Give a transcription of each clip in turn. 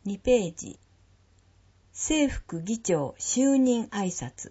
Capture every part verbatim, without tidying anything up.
にページ。正副議長就任挨拶。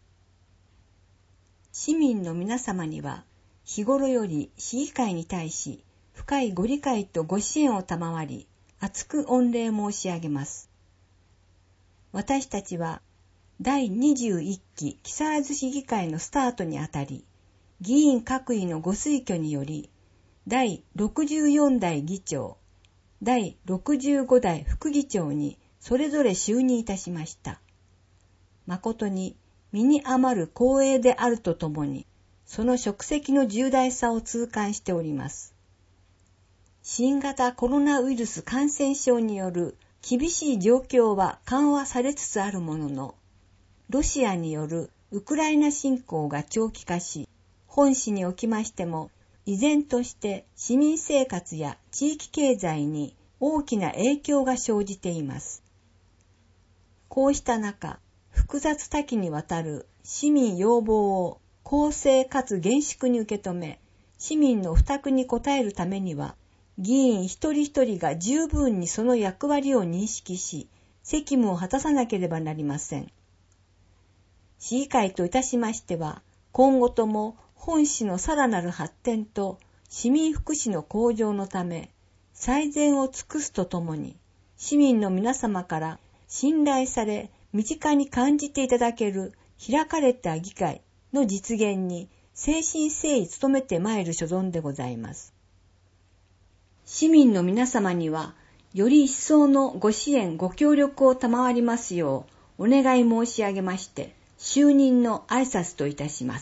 市民の皆様には、日頃より市議会に対し、深いご理解とご支援を賜り、厚く御礼申し上げます。私たちは、第にじゅういっき木更津市議会のスタートにあたり、議員各位のご推挙により、第ろくじゅうよん代議長、第ろくじゅうご代副議長にそれぞれ就任いたしました。誠に身に余る光栄であるとともに、その職責の重大さを痛感しております。新型コロナウイルス感染症による厳しい状況は緩和されつつあるものの、ロシアによるウクライナ侵攻が長期化し、本市におきましても、依然として市民生活や地域経済に大きな影響が生じています。こうした中、複雑多岐にわたる市民要望を公正かつ厳粛に受け止め、市民の負託に応えるためには、議員一人一人が十分にその役割を認識し、責務を果たさなければなりません。市議会といたしましては、今後とも本市のさらなる発展と市民福祉の向上のため、最善を尽くすとともに、市民の皆様から信頼され、身近に感じていただける開かれた議会の実現に誠心誠意努めてまいる所存でございます。市民の皆様には、より一層のご支援ご協力を賜りますようお願い申し上げまして、就任の挨拶といたします。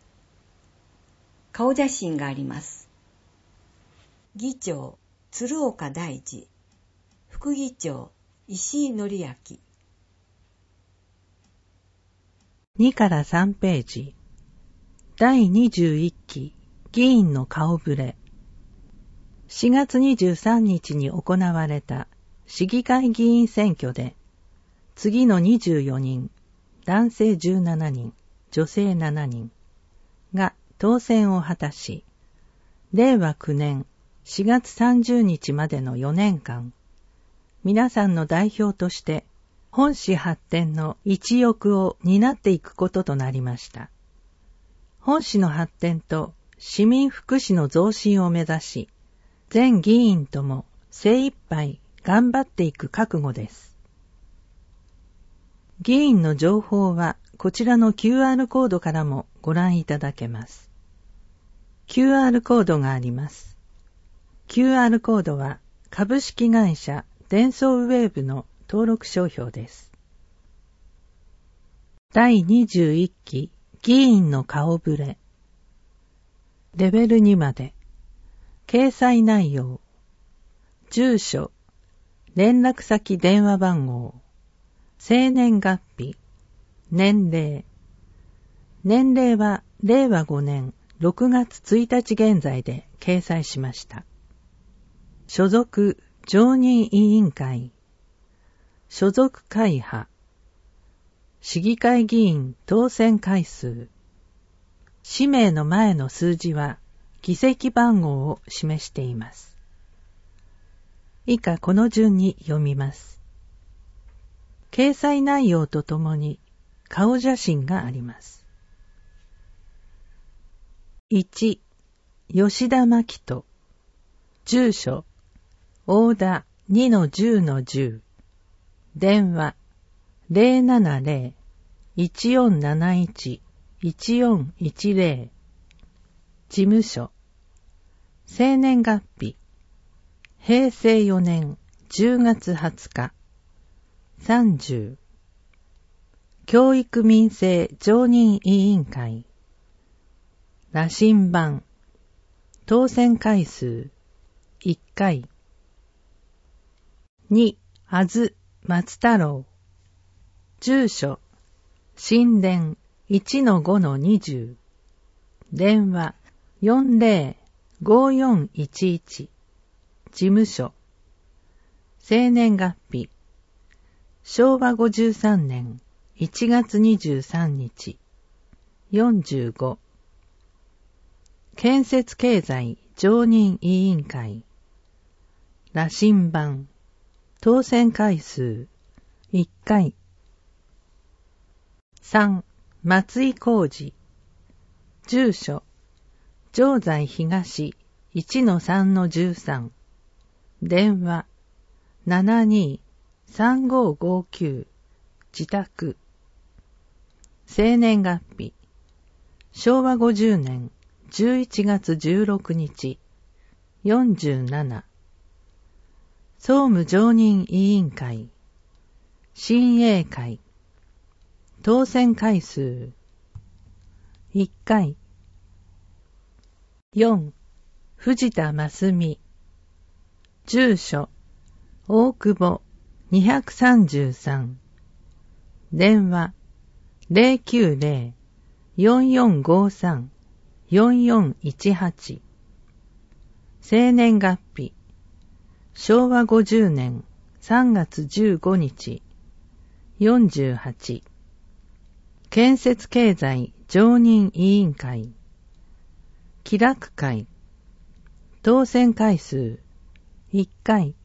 顔写真があります。議長、鶴岡大二。副議長、石井紀明。 にからさんページ。第にじゅういっき議員の顔ぶれ。しがつにじゅうさんにちに行われた市議会議員選挙で、次のにじゅうよにん、男性じゅうななにん、女性ななにんが当選を果たし、れいわきゅうねんしがつさんじゅうにちまでのよねんかん、皆さんの代表として本市発展の一翼を担っていくこととなりました。本市の発展と市民福祉の増進を目指し、全議員とも精一杯頑張っていく覚悟です。議員の情報はこちらの キューアール コードからもご覧いただけます。キューアール コードがあります。キューアール コードは株式会社デンソーウェーブの登録商標です。第にじゅういっき議員の顔ぶれ。レベルにまで。掲載内容。住所。連絡先電話番号。生年月日。年齢。年齢はれいわごねんろくがつついたち現在で掲載しました。所属常任委員会。所属会派。市議会議員当選回数。氏名の前の数字は議席番号を示しています。以下この順に読みます。掲載内容とともに顔写真があります。いち. 吉田真紀人。住所大田 にのじゅうのじゅう。電話 ゼロななゼロ いちよんなないち いちよんいちゼロ。事務所。生年月日。へいせいよねんじゅうがつはつか。さんじゅう。教育民生常任委員会。羅針盤。当選回数。いっかい。に. あず松太郎。住所。新田 いちのごのにじゅう。電話 よんゼロ ごよんいちいち。事務所。生年月日。しょうわごじゅうさんねんいちがつにじゅうさんにち。よんじゅうご。建設経済常任委員会。羅針盤。 当選回数いっかい。さん、松井浩二。住所、城西東 いちのさんのじゅうさん。電話、ななにーさんごーごーきゅう。自宅。生年月日、しょうわごじゅうねんじゅういちがつじゅうろくにち、よんじゅうなな。総務常任委員会、親衛会。当選回数いっかい。よん、藤田真澄。住所、大久保にひゃくさんじゅうさん。電話、ゼロきゅうゼロ よんよんごさん よんよんいちはち。生年月日、しょうわごじゅうねんさんがつじゅうごにち、よんじゅうはち。建設経済常任委員会、気楽会。当選回数いっかい。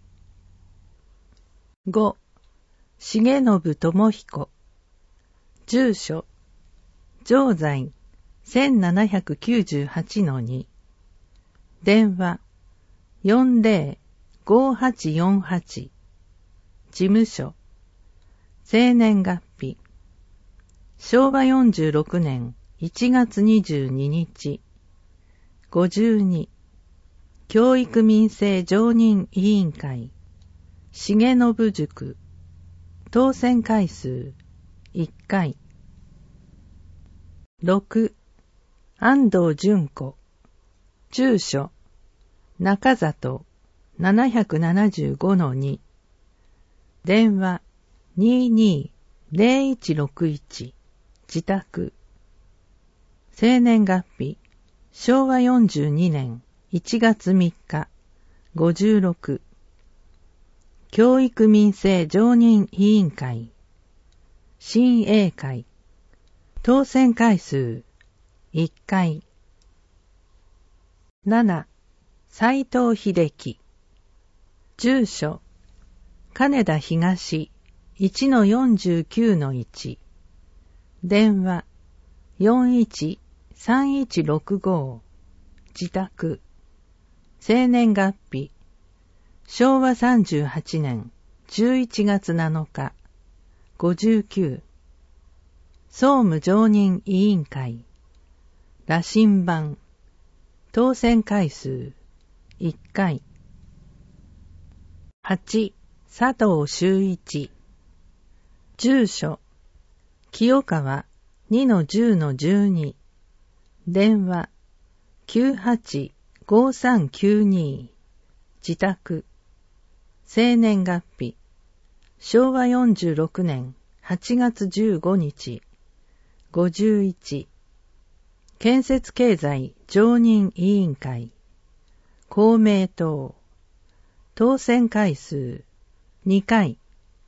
ご、重信智彦。住所、城西 せんななひゃくきゅうじゅうはちのに。電話、よんゼロ ごはちよんはち。事務所、生年月日、しょうわよんじゅうろくねんいちがつにじゅうににち、ごじゅうに。教育民生常任委員会、重信塾。当選回数いっかい。ろく、安藤純子。住所、中里 ななななごのに。電話、にーにーゼロいちろくいち。自宅。生年月日、しょうわよんじゅうにねんいちがつみっか、ごじゅうろく。教育民生常任委員会、親衛会。当選回数いっかい。なな、斉藤秀樹。住所、金田東 いちのよんじゅうきゅうのいち。電話、よんいちさんいちろくご。自宅。生年月日、しょうわさんじゅうはちねんじゅういちがつなのか、ごじゅうきゅう。総務常任委員会、羅針盤。当選回数いっかい。はち、佐藤修一。住所、清川 にのじゅうのじゅうに。電話、きゅうはちごさんきゅうに。自宅。生年月日、しょうわよんじゅうろくねんはちがつじゅうごにち、ごじゅういち。建設経済常任委員会、公明党。当選回数にかい。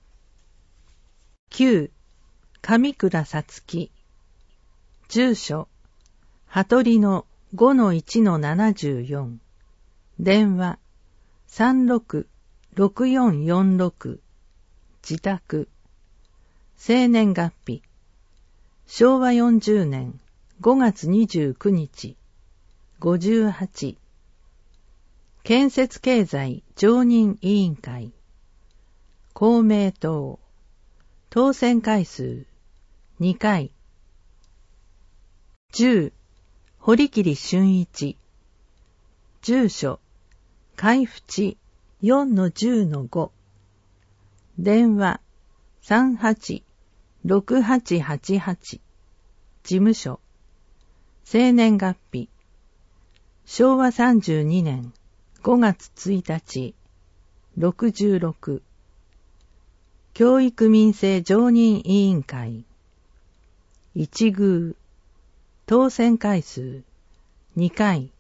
きゅう、上倉さつき。住所、羽鳥の ごのいちのななじゅうよん。電話、さんろくろくよんよんろく。自宅。生年月日、しょうわよんじゅうねんごがつにじゅうくにち、ごじゅうはち。建設経済常任委員会、公明党。当選回数にかい。じゅう、堀切俊一。住所、海淵 よんのじゅうのご。電話、さんはちろくはちはちはち。事務所、生年月日、しょうわさんじゅうにねんごがつついたち、ろくじゅうろく。教育民生常任委員会、一宮。当選回数にかい。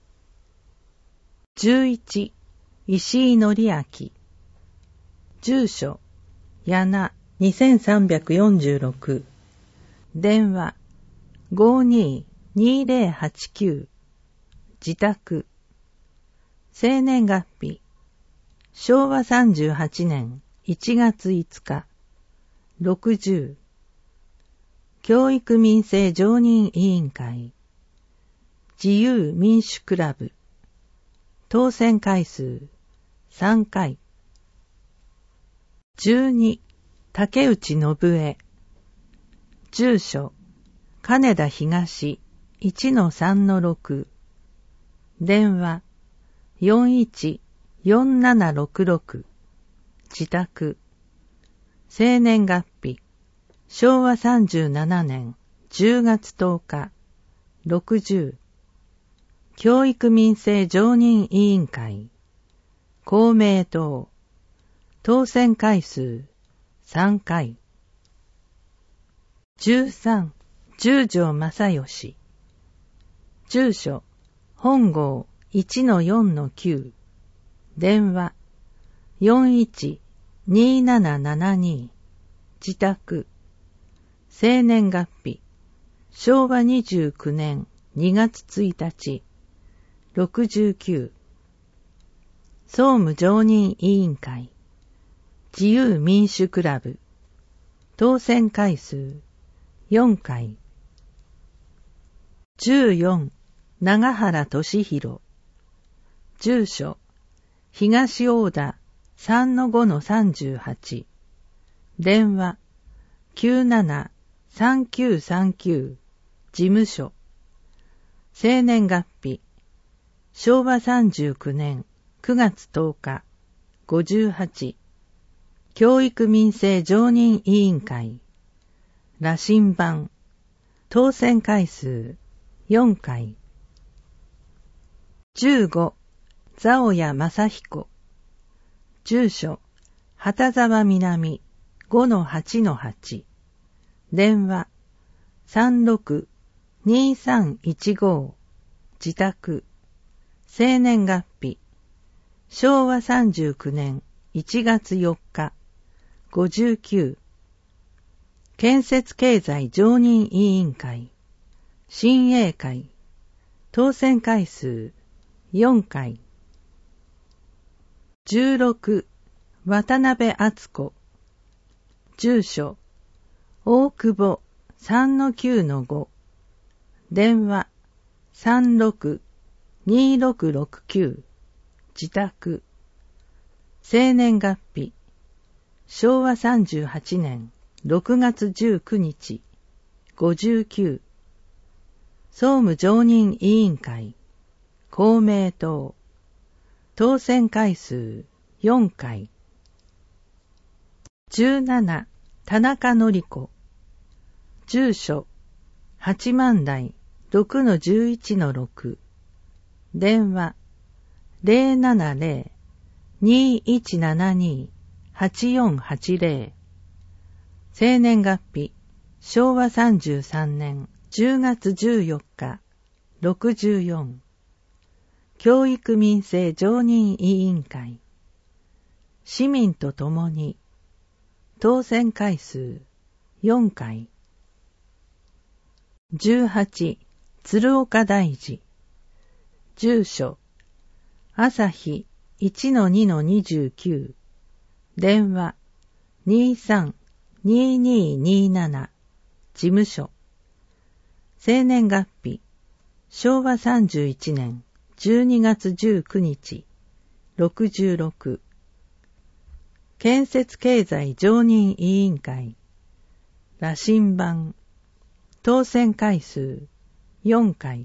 じゅういち、石井紀明。住所、矢名 にせんさんびゃくよんじゅうろく。電話、ごにーにーぜろはちきゅう。自宅。生年月日、 しょうわさんじゅうはちねんいちがついつか、ろくじゅう。教育民生常任委員会、自由民主クラブ、当選回数さんかい。じゅうに、竹内信江、住所、金田東 いちのさんのろく、電話 よんいちよんななろくろく、自宅、生年月日、しょうわさんじゅうななねんじゅうがつとおか、ろくじゅう、教育民生常任委員会、公明党、当選回数さんかい。じゅうさん、十条正義、住所、本郷 いちのよんのきゅう、電話 よんいちにななななに、自宅、生年月日、しょうわにじゅうきゅうねんにがつついたち、ろくじゅうきゅう、総務常任委員会、自由民主クラブ、当選回数よんかい。じゅうよん、長原俊弘、住所、東大田 さんのごのさんじゅうはち、電話 きゅうななさんきゅうさんきゅう、事務所、生年月日、しょうわさんじゅうきゅうねんくがつとおか、ごじゅうはち、教育民生常任委員会、羅針盤、当選回数よんかい。じゅうご、ザオヤ正彦、住所、畑沢南 ごのはちのはち、電話 さんろくにさんいちご、自宅、生年月日、しょうわさんじゅうきゅうねんいちがつよっか、ごじゅうきゅう、建設経済常任委員会、親衛会、当選回数よんかい。じゅうろく、渡辺敦子、住所、大久保 さんのきゅうのご、電話 さんろくにろくろくきゅう、自宅、生年月日、しょうわさんじゅうはちねんろくがつじゅうくにち、ごじゅうきゅう、総務常任委員会、公明党、当選回数よんかい。じゅうなな、田中典子、住所、八幡台 ろくのじゅういちのろく、電話 ゼロななゼロ にいちななに はちよんはちゼロ、生年月日、しょうわさんじゅうさんねんじゅうがつじゅうよっか、ろくじゅうよん、教育民生常任委員会、市民とともに、当選回数よんかい。じゅうはち、鶴岡大治、住所、朝日 いちのにのにじゅうきゅう、電話 にさんににになな、事務所、生年月日、しょうわさんじゅういちねんじゅうにがつじゅうくにち、ろくじゅうろく、建設経済常任委員会、羅針盤、当選回数よんかい。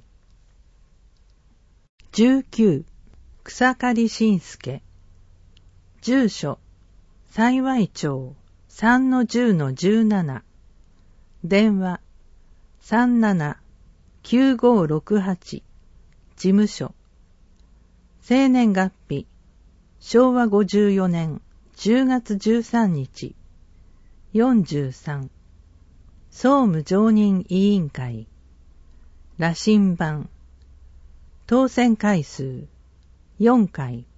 じゅうきゅう、草刈慎介、住所、幸町 さんのじゅうのじゅうなな、電話 さんななきゅうごろくはち、事務所、生年月日、しょうわごじゅうよねんじゅうがつじゅうさんにち、よんじゅうさん、総務常任委員会、羅針盤、当選回数よんかい。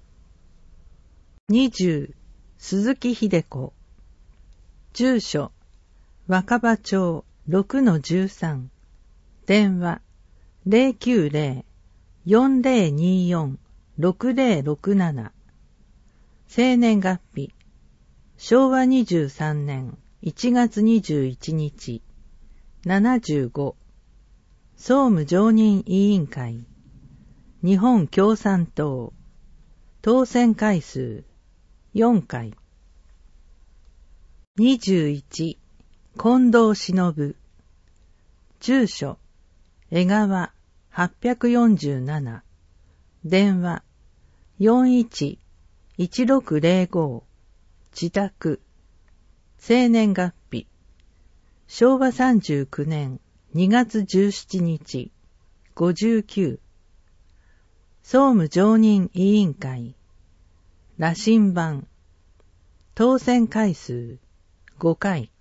にじゅう、鈴木秀子、住所、若葉町 ろくのじゅうさん、電話 ゼロきゅうゼロ よんゼロによん ろくゼロろくなな、 生年月日、しょうわにじゅうさんねんいちがつにじゅういちにち、ななじゅうご、総務常任委員会、日本共産党、当選回数よんかい。にじゅういち、近藤忍、住所、江川はっぴゃくよんじゅうなな、電話よんいちいちろくぜろご、自宅、生年月日、しょうわさんじゅうきゅうねんにがつじゅうしちにち、ごじゅうきゅう、総務常任委員会、羅針盤、当選回数ごかい。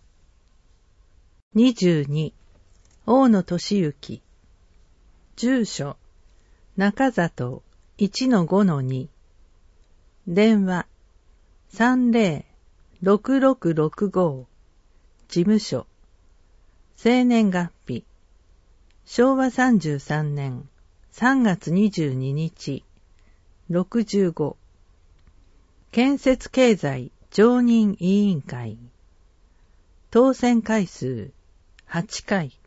にじゅうに、大野俊之、住所、中里 いちのごのに、電話さんぜろろくろくろくご、事務所、生年月日、しょうわさんじゅうさんねんさんがつにじゅうににち、ろくじゅうご、建設経済常任委員会、当選回数はちかい。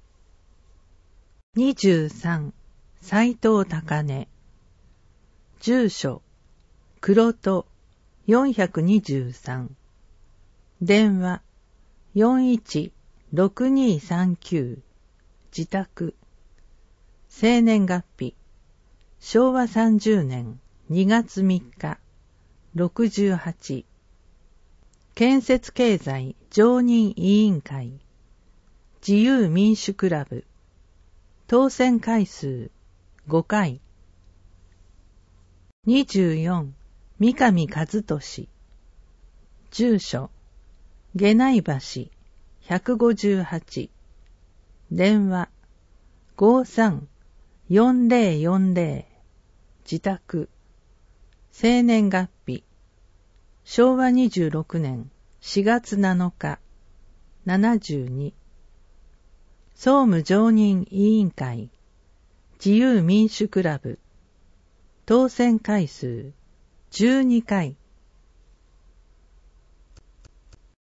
にじゅうさん、斉藤高根、住所、黒戸よんひゃくにじゅうさん、電話よんいちろくにさんきゅう、自宅、生年月日、しょうわさんじゅうねんにがつみっか、ろくじゅうはち、建設経済常任委員会、自由民主クラブ、当選回数ごかい。にじゅうよん、三上和俊、住所、下内橋ひゃくごじゅうはち、電話ごーさんよんぜろよんぜろ、自宅、生年月日、しょうわにじゅうろくねんしがつなのか、ななじゅうに、総務常任委員会、自由民主クラブ、当選回数じゅうにかい。